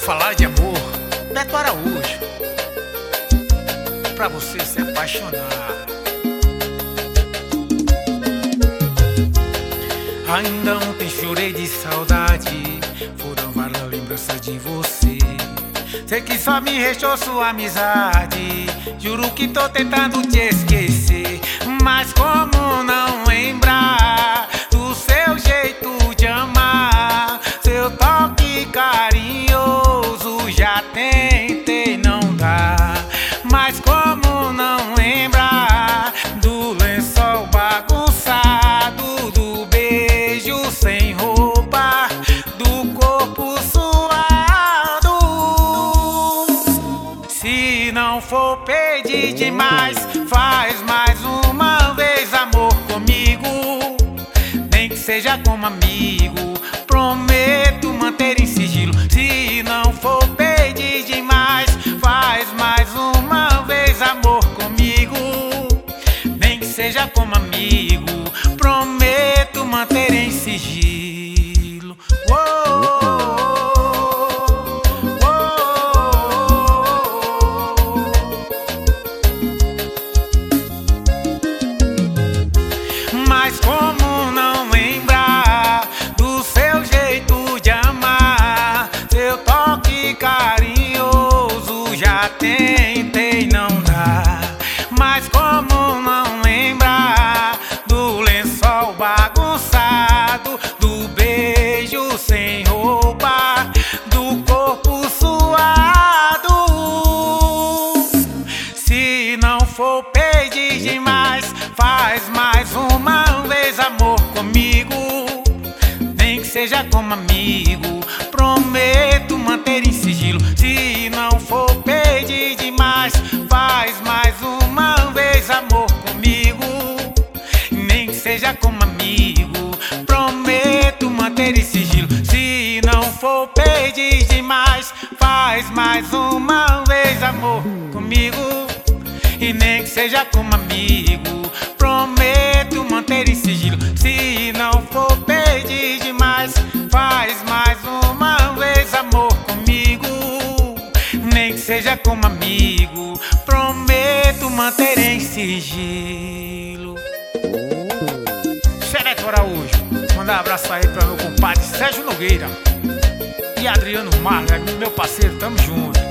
falar de amor, Beto Araújo, pra você se apaixonar. Ainda ontem chorei de saudade, foram várias lembranças de você. Sei que só me restou sua amizade, juro que tô tentando te esquecer. Mas como não lembrar do seu jeito de amar, seu toque carinhoso, já tentei, não dá. Mas como não lembrar do lençol bagunçado, do beijo sem roupa, do corpo suado. Se não for pedir demais, faz mais uma vez amor comigo, nem que seja como amigo, prometo manter em sigilo. Se não for pedir demais, faz mais uma vez amor comigo, nem que seja como amigo, prometo manter em sigilo. Mas como não lembrar do seu jeito de amar, seu toque carinhoso, já tentei, não dá. Mas como não lembrar do lençol bagunçado, do beijo sem roupa, do corpo suado. Se não for pedir demais, faz mais uma vez amor comigo, nem que seja como amigo, prometo manter em sigilo. Se não for pedir demais, faz mais uma vez amor comigo, nem que seja como amigo, prometo manter em sigilo. Se não for pedir demais, faz mais uma vez amor comigo, e nem que seja como amigo, prometo manter em sigilo. Se não for pedir demais, faz mais uma vez amor comigo, nem que seja como amigo, prometo manter em sigilo. Beto Araújo, mandar um abraço aí pra meu compadre Sérgio Nogueira e Adriano Marga, meu parceiro, tamo junto.